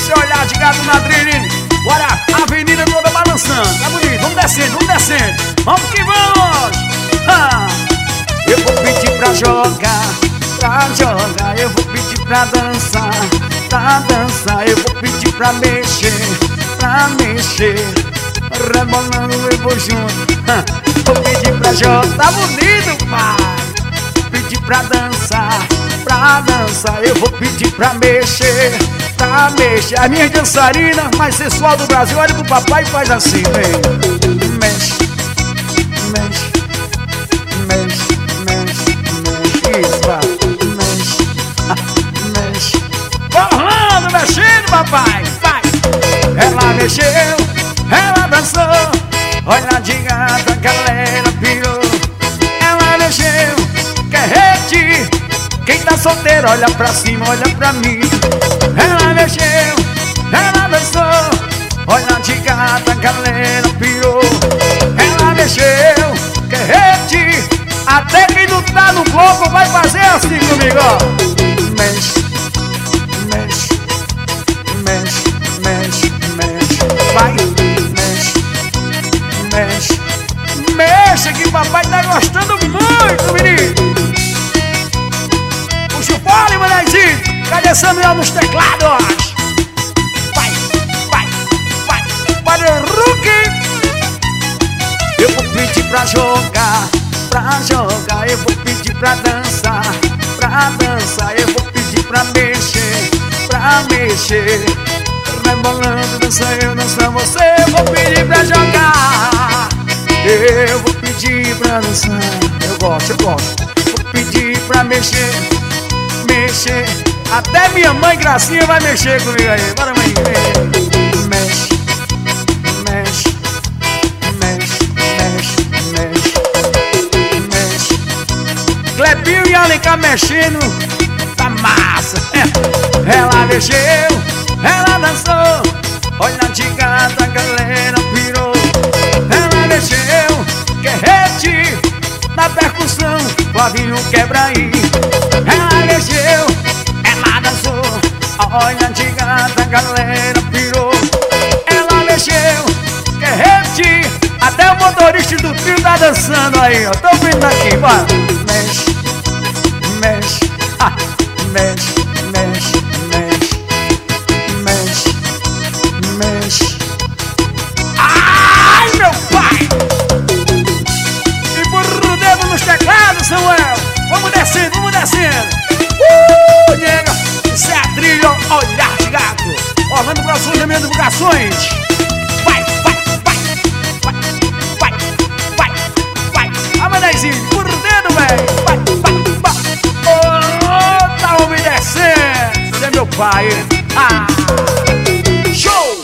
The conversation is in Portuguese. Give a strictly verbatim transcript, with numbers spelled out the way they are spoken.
Esse olhar de gato na trilha. Bora, a avenida toda balançando. Tá bonito, vamos descendo, vamos descendo. Vamos que vamos. Ah. Eu vou pedir pra jogar, pra jogar. Eu vou pedir pra dançar, pra dançar. Eu vou pedir pra mexer, pra mexer. Rebolando eu vou junto. Ah. Vou pedir pra jogar, tá bonito, pai. Pedir pra dançar, pra dançar. Eu vou pedir pra mexer, pra mexer. A minha dançarina mais sensual do Brasil. Olha pro papai e faz assim, vem. Mexe, mexe, mexe, mexe, mexe. Isso, vai, mexe, ah, mexe. Forrando, mexendo, papai, vai. Ela mexeu, ela dançou. Olha de gata, a galera pirou. Ela mexeu, quer rede. Quem tá solteiro olha pra cima, olha pra mim. Ela mexeu, ela dançou. Olha de gata, a galera pirou. Ela mexeu, quer rede. Até quem não tá no globo vai fazer assim comigo, ó. Mexe, mexe, mexe, mexe, mexe. Vai, mexe, mexe, mexe que papai tá gostando muito, menino. Puxa o fole, molezinho. Cadê Samuel nos teclados? Vai, vai, vai. Para o Rookie. Eu vou pedir pra jogar, pra jogar. Eu vou pedir pra dançar, pra dançar. Eu vou pedir pra mexer, pra mexer. Rebolando, dança eu, dança você. Eu vou pedir pra jogar. Eu vou pedir pra dançar. Eu gosto, eu gosto. Vou pedir pra mexer, mexer. Até minha mãe Gracinha vai mexer comigo aí. Bora, mãe. Mexe, mexe, mexe, mexe, mexe, mexe. Clebinho e Alencar mexendo. Tá massa. Ela mexeu, ela dançou. Olha de gata, a galera pirou. Ela mexeu, quer rede. Na percussão, Flavinho quebra aí. Ela mexeu, ela dançou. Olha de gata, a galera pirou. Ela mexeu, quer rede. Até o motorista do trio tá dançando aí, ó. Tô vendo aqui, bora. Mexe, mexe, ah, mexe, mexe, mexe, mexe, mexe. Ai, meu pai! Empurra o dedo nos teclados, Samuel. Vamos descendo, vamos descendo. Uh, nega, isso é a trilha Olhar de Gato. Orlando Produções, minhas divulgações. Vai, vai, vai, vai, vai, vai, vai. Ah, Manezinho, empurra o dedo, velho. Vai, vai, vai. Oh, tá obedecendo. Você é meu pai. Ah, show.